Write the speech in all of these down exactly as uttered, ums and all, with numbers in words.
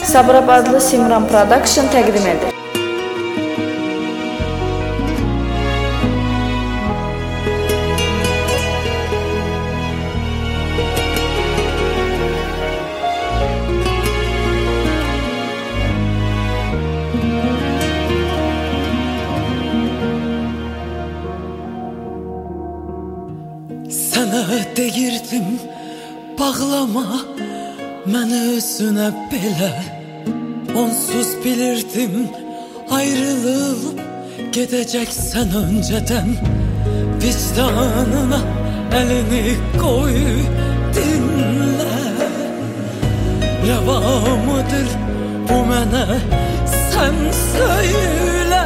Sabrab adlı Simran Production təqdim edir. Sənə deyirdim, bağlama məni özünə belə. Onsuz bilirdim, ayrılıb gedəcəksən öncədən. Vicdanına əlini qoy, dinlə. Rəvamıdır bu mənə, sən söylə.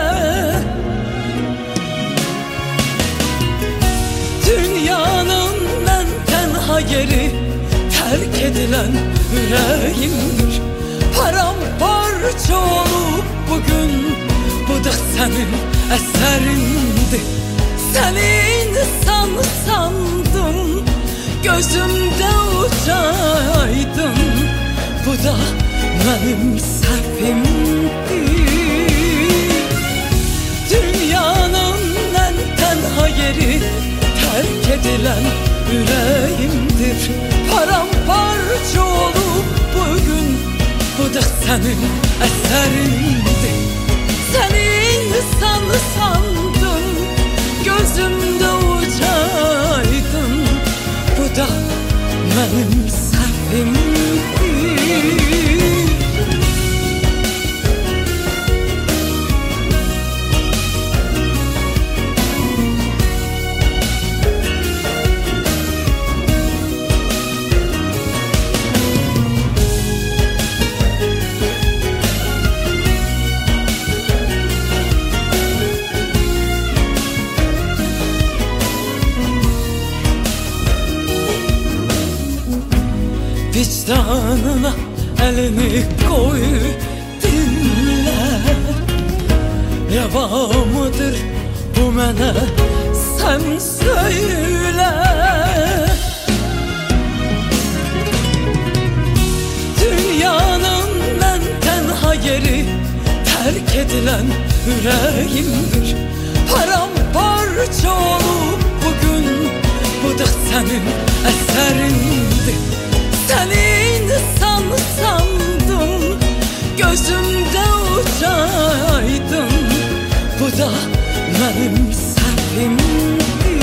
Dünyanın ən tənha yeri terk edilen yüreğimdir. Paramparça olup bugün, bu da senin eserindi. Seni insan sandım, gözümde uçaydın. Bu da benim səhvimdi. Dünyanın en tenha yeri terk edilen yüreğimdir. Paramparça olup bugün, bu da senin eserindi. Seni insan sandım, gözümde uçaydın. Bu da benim səhvimdi. Vicdanına elini koy, dinle. Reva mıdır bu mənə, sen söyle. Dünyanın en tenha yeri terk edilen yüreğimdir. Paramparça olup bugün, bu da senin eserindi. Seni insan sandım, gözümde uçaydın. Bu da benim səhvimdi.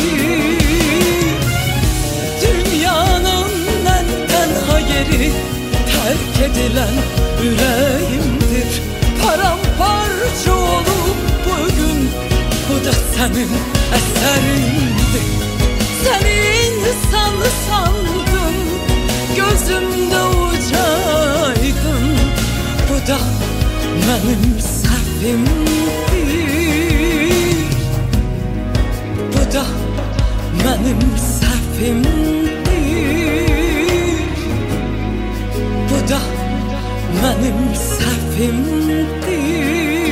Dünyanın en tenha yeri terk edilen yüreğimdir. Paramparça olup bugün, bu da senin eserindi. Seni insan sandım, gözümde uçaydın. Bu da benim səhvimdi. Bu da benim səhvimdi. Bu da benim səhvimdi.